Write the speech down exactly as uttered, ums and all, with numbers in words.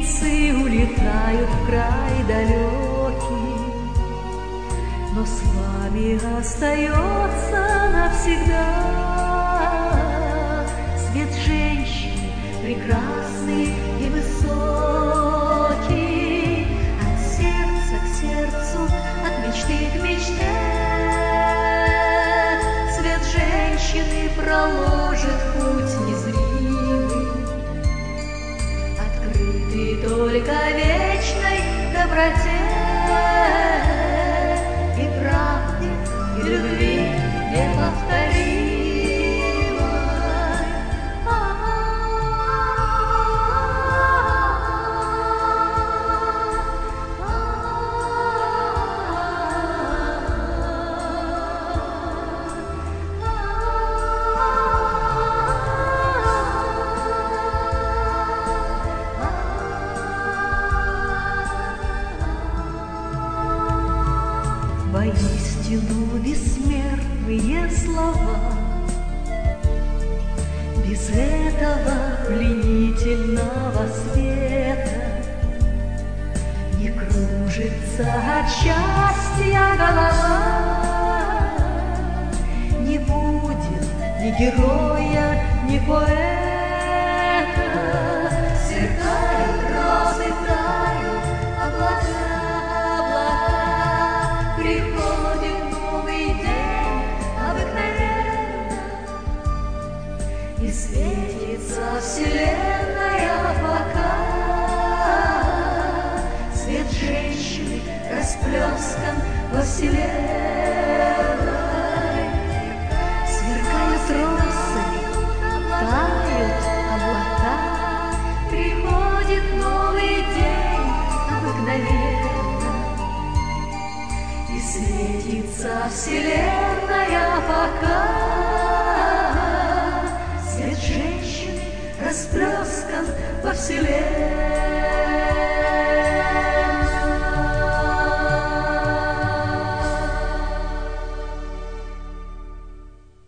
птицы улетают в край далекий, но с вами остается навсегда свет женщины прекрасный и высокий, от сердца к сердцу, от мечты к мечте. Свет женщины проложит путь незримый, открытый только вечной доброте и правде, и любви неповторимой. Воистину бессмертные слова, без этого пленительного света не кружится от счастья голова, не будет ни героя, ни поэта. Сверкают розы, тают облака, приходит новый день обыкновенно, и светится вселенная пока. Свет женщины расплескан во вселенной. Сверкают росы, тают облака, приходит новый день обыкновенно, и светится вселенная пока. Свет женщины расплескан по вселенной.